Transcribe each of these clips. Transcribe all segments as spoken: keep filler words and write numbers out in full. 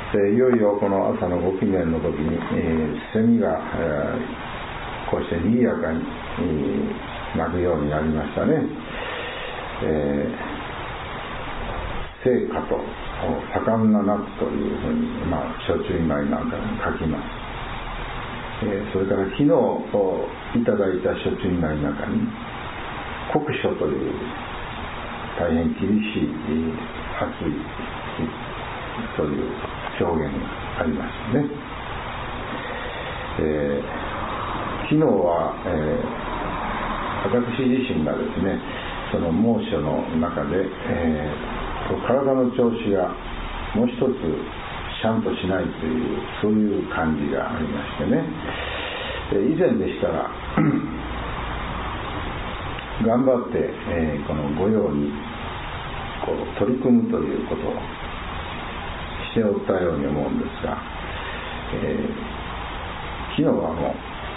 でいよいよこの朝のご記念の時に、えー、セミが、えー、こうして賑やかに、えー、鳴くようになりましたね。えー、聖歌と盛んな夏というふうに、まあ、暑中見舞いなんかに書きます。えー、それから昨日いただいた暑中見舞いの中に酷暑という大変厳しい暑いという表現がありましたね。えー、昨日は、えー、私自身がですねその猛暑の中で、えー、体の調子がもう一つちゃんとしないというそういう感じがありましてね、えー、以前でしたら頑張って、えー、この御用にこう取り組むということをしておったように思うんですが、えー、昨日はも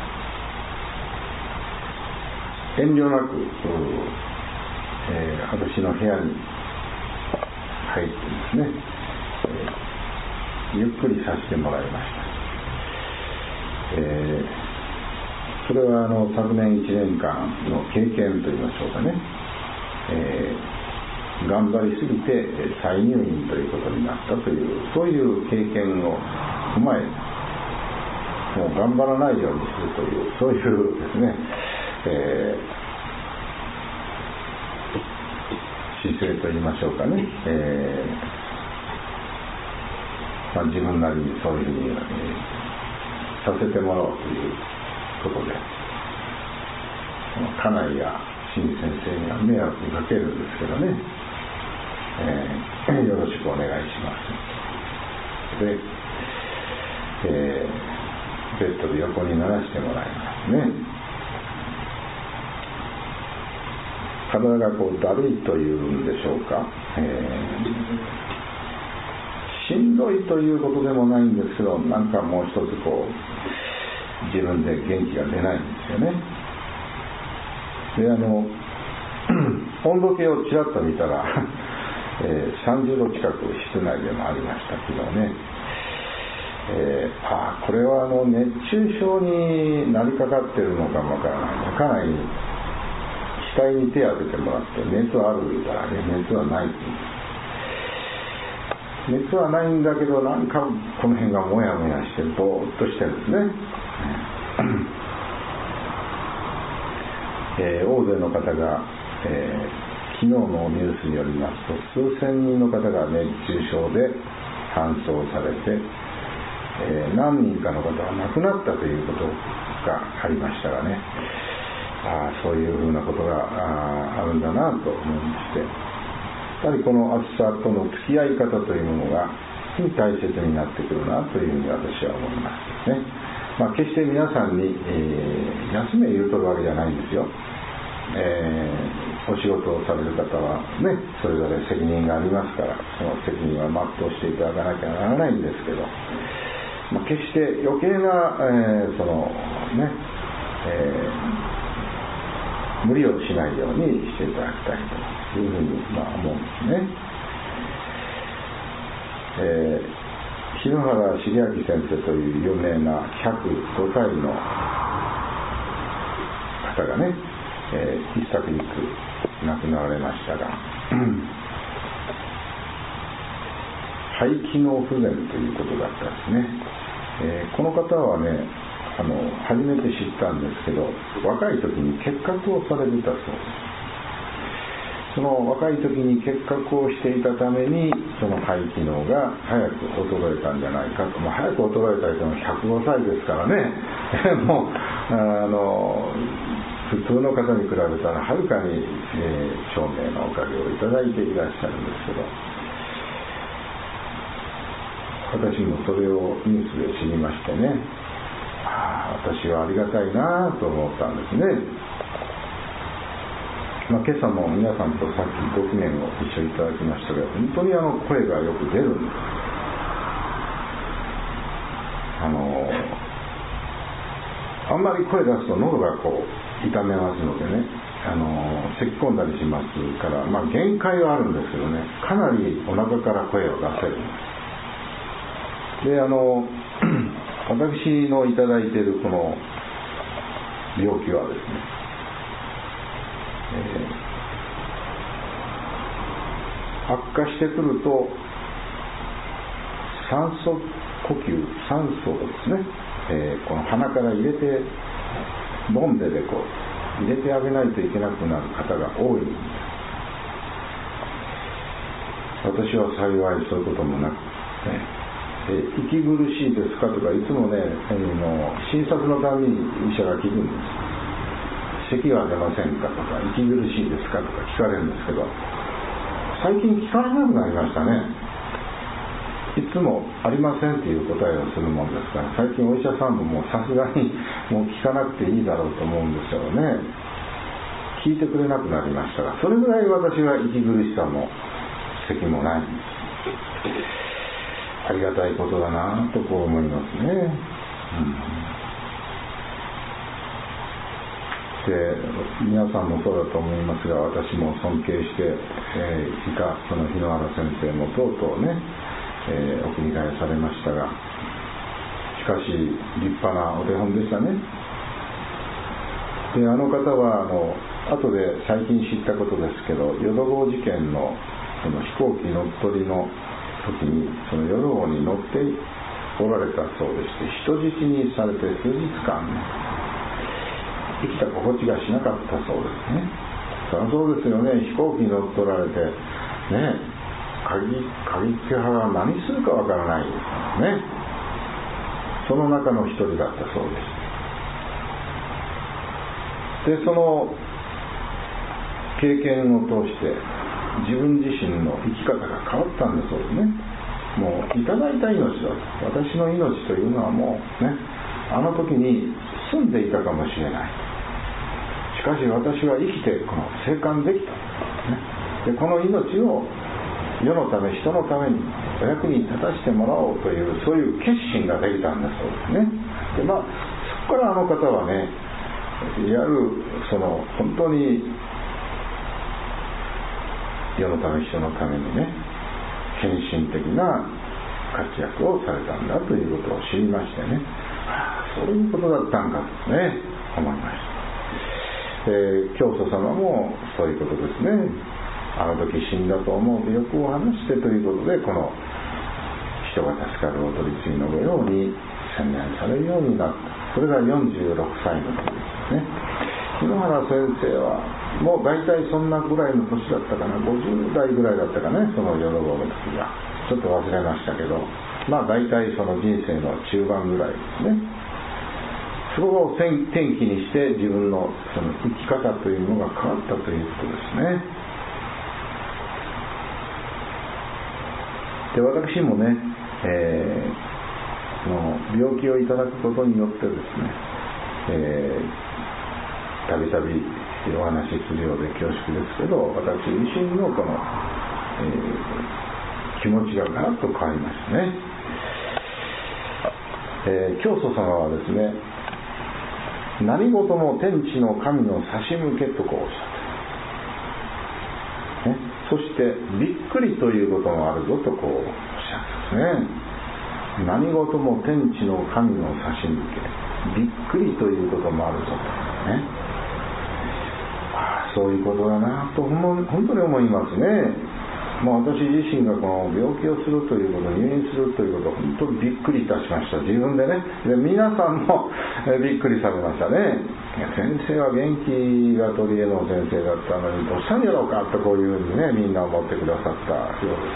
う遠慮なく、えー、私の部屋に入ってですね、えー、ゆっくりさせてもらいました。えーそれはあの昨年いちねんかんの経験といいましょうかね、えー、頑張りすぎて再入院ということになったというそういう経験を踏まえもう頑張らないようにするというそういうですね、えー、姿勢といいましょうかね、えーまあ、自分なりにそういうふうに、えー、させてもらおうということで家内や新先生には迷惑かけるんですけどね、えー、よろしくお願いしますで、えー、ベッドで横にならしてもらいますね。体がこうだるいというんでしょうか、えー、しんどいということでもないんですけどなんかもう一つこう自分で元気が出ないんですよね。であの温度計をちらっと見たら、えー、さんじゅうど近く室内でもありましたけどね、えー、あこれはあの熱中症になりかかっているのかもわからない。かなり額に手を当ててもらって熱はあるからね熱はない熱はないんだけどなんかこの辺がもやもやしてぼーっとしてるんですね。えー、大勢の方が、えー、昨日のニュースによりますと数千人の方が熱中症で搬送されて、えー、何人かの方が亡くなったということがありましたがね、あそういうふうなことが あ, あるんだなと思いまして、やはりこの暑さとの付き合い方というものが大切になってくるなというふうに私は思いますね。まあ、決して皆さんに、えー、休め言うとるわけじゃないんですよ。えー、お仕事をされる方はねそれぞれ責任がありますからその責任は全うしていただかなきゃならないんですけど、まあ、決して余計な、えー、そのね、えー、無理をしないようにしていただきたいというふうに、まあ、思うんですね。えー篠原重明先生という有名なひゃくごさいの方がね、えー、一昨日亡くなられましたが肺機能不全ということだったんですね。えー、この方はねあの初めて知ったんですけど若い時に結核をされてたそうです。その若い時に結核をしていたためにその肺機能が早く衰えたんじゃないかと、まあ、早く衰えた人もひゃくごさいですからねもうあの普通の方に比べたらはるかに、えー、長命のおかげをいただいていらっしゃるんですけど、私もそれをニュースで知りましてね、ああ私はありがたいなと思ったんですね。まあ、今朝も皆さんとさっきご記念を一緒にいただきましたけど本当にあの声がよく出るんです。あのあんまり声出すと喉がこう痛めますのでねあの咳き込んだりしますから、まあ、限界はあるんですけどねかなりお腹から声を出せるんです。 で、あの私のいただいているこの病気はですね、えー、悪化してくると酸素呼吸、酸素をですね、えー、この鼻から入れてボンベでこう入れてあげないといけなくなる方が多いんです。私は幸いそういうこともなく、ね、え息苦しいですかとかいつもね、えー、の診察のために医者が聞くんです。咳は出ませんかとか息苦しいですかとか聞かれるんですけど、最近聞かれなくなりましたね。いつもありませんっていう答えをするもんですから、最近お医者さんももうさすがにもう聞かなくていいだろうと思うんですよね。聞いてくれなくなりましたが、それぐらい私は息苦しさも咳もないんです。ありがたいことだなとこう思いますね。うんで、皆さんもそうだと思いますが、私も尊敬して、えー、いたその日野原先生もとうとうね、えー、お国替えされましたが、しかし立派なお手本でしたね。で、あの方はあの後で最近知ったことですけど、淀号事件のその飛行機乗っ取りの時にその淀号に乗っておられたそうでして、人質にされて数日間生きた心地がしなかったそうですね。そりゃそうですよね。飛行機に乗っ取られてね、過激派が何するかわからないですからね。その中の一人だったそうです。で、その経験を通して自分自身の生き方が変わったんだそうですね。もういただいた命だと。私の命というのはもうね、あの時に住んでいたかもしれない。しかし私は生きてこの生還できた、ね、でこの命を世のため人のためにお役に立たせてもらおうというそういう決心ができたんだそうですね。で、まあ、そこからあの方はね、いわゆるその本当に世のため人のためにね、献身的な活躍をされたんだということを知りましてね、ああ、そういうことだったんかとね思いました。えー、教祖様もそういうことですね。あの時死んだと思う欲を話してということで、この人が助かるお取り次ぎの御用に専念されるようになった。それがよんじゅうろくさいの時ですね。日野原先生はもう大体そんなぐらいの年だったかな、ごじゅうだいぐらいだったかね、その淀号の時がちょっと忘れましたけど、まあ大体その人生の中盤ぐらいですね。そこを転機にして自分のその生き方というのが変わったということですね。で、私もね、えー、その病気をいただくことによってですね、えー、たびたびお話しするようで恐縮ですけど、私自身のこの、えー、気持ちがガラッと変わりましたね。えー、教祖様はですね、何事も天地の神の差し向けとこうおっしゃった、ね、そしてびっくりということもあるぞとこうおっしゃったんですね。何事も天地の神の差し向け、びっくりということもあるぞとね、ああ、そういうことだなと本当に思いますね。もう私自身がこの病気をするということ、入院するということ、本当にびっくりいたしました。自分でね。で、皆さんもびっくりされましたね。先生は元気が取り柄の先生だったのにどうしたんやろうかとこういうふうにね、みんな思ってくださったようです。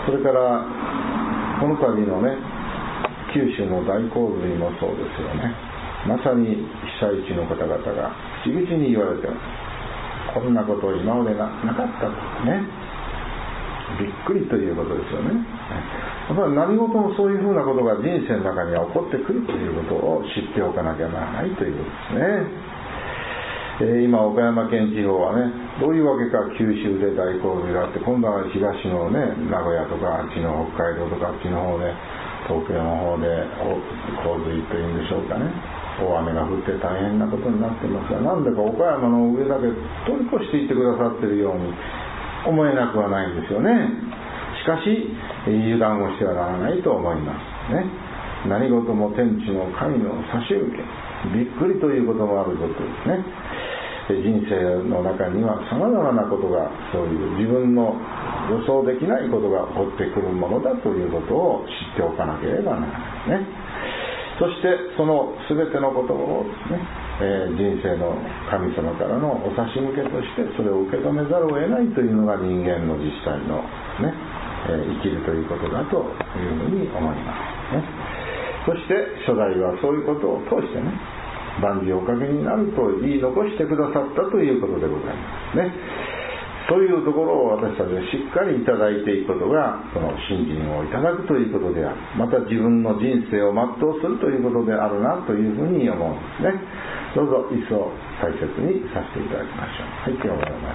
それからこの度のね、九州の大洪水もそうですよね。まさに被災地の方々が口々に言われてます。こんなことを今まで な, なかったとね、びっくりということですよね。やっぱり何事もそういうふうなことが人生の中には起こってくるということを知っておかなきゃならないということですね。えー、今岡山県地方はね、どういうわけか九州で大洪水があって、今度は東のね、名古屋とかあっちの北海道とかあっちの方で、東京の方で洪水というんでしょうかね、大雨が降って大変なことになっていますが、なんでか岡山の上だけ通り越していってくださっているように思えなくはないんですよね。しかし油断をしてはならないと思いますね。何事も天地の神の差し受け、びっくりということもあるぞとですね。人生の中にはさまざまなことが、そういう自分の予想できないことが起こってくるものだということを知っておかなければならないね。そしてその全てのことをですね、えー、人生の神様からのお差し向けとしてそれを受け止めざるを得ないというのが人間の実際の、ねえー、生きるということだというふうに思いますね。そして初代はそういうことを通してね、万事おかげになると言い残してくださったということでございますね。そういうところを私たちはしっかりいただいていくことが、その信心をいただくということである、また自分の人生を全うするということであるなというふうに思うんですね。どうぞ一層大切にさせていただきましょう。はい、今日は